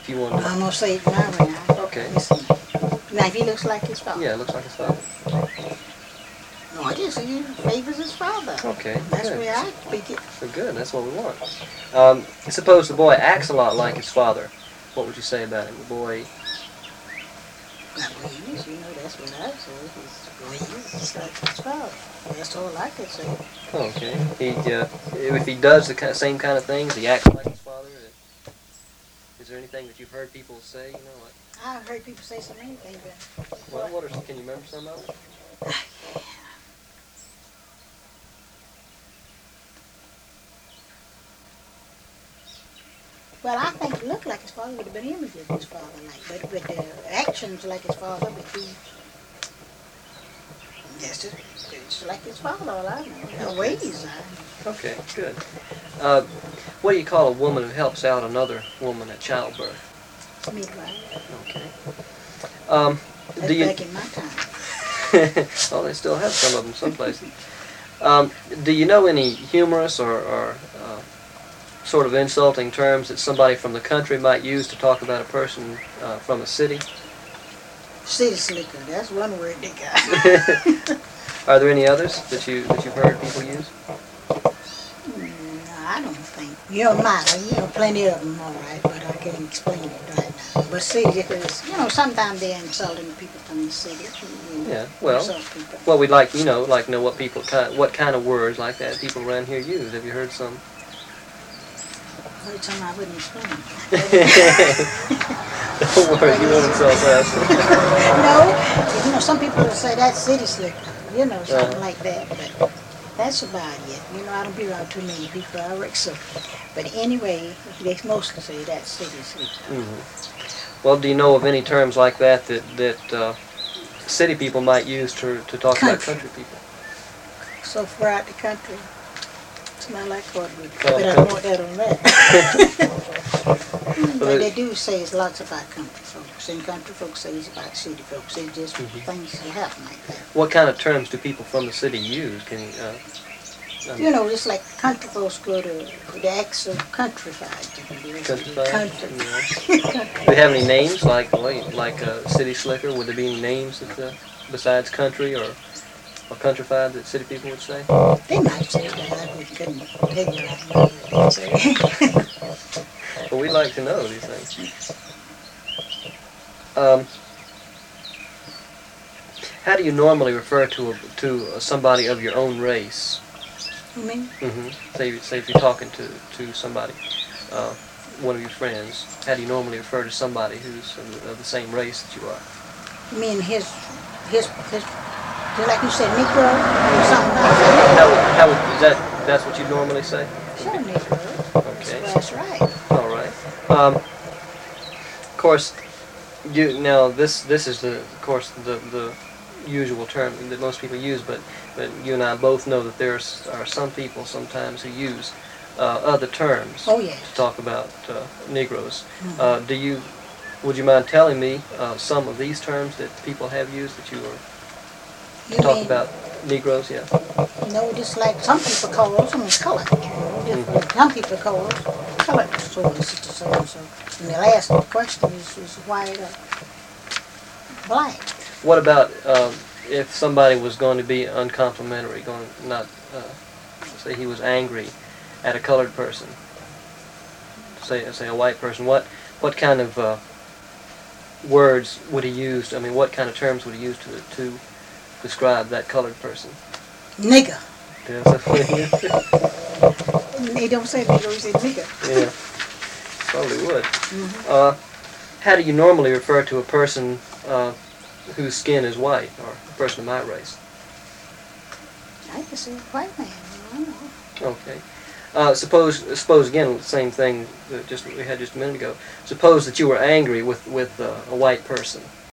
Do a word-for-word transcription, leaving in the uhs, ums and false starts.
if you wanted to. I'm gonna say it my way now. Okay. Listen. Now, if he looks like his father. Yeah, it looks like his father. No, I just he favors his father. Okay, That's good. the way I speak it. So good, that's what we want. Um, suppose the boy acts a lot like his father. What would you say about him? The boy... Now, please, you know, that's what I say. He's ways just like his father. That's all I could say. Okay. He, uh, if he does the ki- same kind of things, he acts like his father, uh, is there anything that you've heard people say, you know, like... I've heard people say so many things, but... Well, what are some, can you remember some of them? Well, I think it looked like his father would have been images of his father, like, but, but the actions like his father, but he... Just, just like his father, all I know. The ways I Okay, good. Uh, what do you call a woman who helps out another woman at childbirth? midwife. Okay. Um, That's do you... back in my time. Well, they still have some of them some places. Um, do you know any humorous or, or uh, sort of insulting terms that somebody from the country might use to talk about a person uh, from a city? City slicker, that's one word they got. Are there any others that you that you've heard people use? Mm, no, I don't think. You know, my, you know, plenty of them, all right, but I can't explain it right now. But city, because, you know, sometimes they're insulting people from the city. You know, Yeah, well, insult people. well, we'd like you know, like know what people kind, what kind of words like that people around here use. Have you heard some? Every time I wouldn't explain it. Don't worry, you won't insult us. No, you know, some people will say that's city slicker, you know, something Uh-huh. like that, but that's about it. You know, I don't be around too many people, I reckon so. But anyway, they mostly say that's city slicker. Mm-hmm. Well, do you know of any terms like that that, that uh, city people might use to, to talk about Country. country people? So far out the country, it's not like hardwood, Oh, but I don't want that on that. Well, But it- they do say it's lots about country folks, and country folks say it's about city folks. It's just Mhm. things that happen like that. What kind of terms do people from the city use? Can you, uh, um, You know, just like country folks go to the acts of countrified. Countrified? Country. Yeah. Do they have any names like wait, like uh, city slicker? Would there be any names that, uh, besides country or or countrified that city people would say? They might say that. I really couldn't tell you right now what they say. Well, we'd like to know these things. Um, how do you normally refer to a, to uh, somebody of your own race? You mean? Mm-hmm. Say, say if you're talking to, to somebody, uh, one of your friends, how do you normally refer to somebody who's of, of the same race that you are? You mean his, his, his, just like you said, Negro or something like that? How, would- how would, is that, that's what you normally say? Sure, Negro. Okay. That's right. All right. Um, of course, you now this this is the of course the the usual term that most people use, but but you and I both know that there are some people sometimes who use uh, other terms Oh, yes. to talk about uh, Negroes. Mhm. Uh, do you would you mind telling me uh, some of these terms that people have used that you were You talk mean, about Negroes? Yeah. you know, just like some people call them colored. You know, different. Some people call them colored so and so, so and so. And the last question is, is white or black. What about um, if somebody was going to be uncomplimentary, going not uh, say he was angry at a colored person, say say a white person? What what kind of uh, words would he use? I mean, what kind of terms would he use to to describe that colored person? Nigger. Yeah, that's what he used. They don't say nigger, they say nigger. Yeah, probably would. Mm-hmm. Uh, how do you normally refer to a person uh, whose skin is white, or a person of my race? I can say white man. I don't know. Okay. Uh, suppose, suppose again, the same thing that just we had just a minute ago. Suppose that you were angry with with uh, a white person.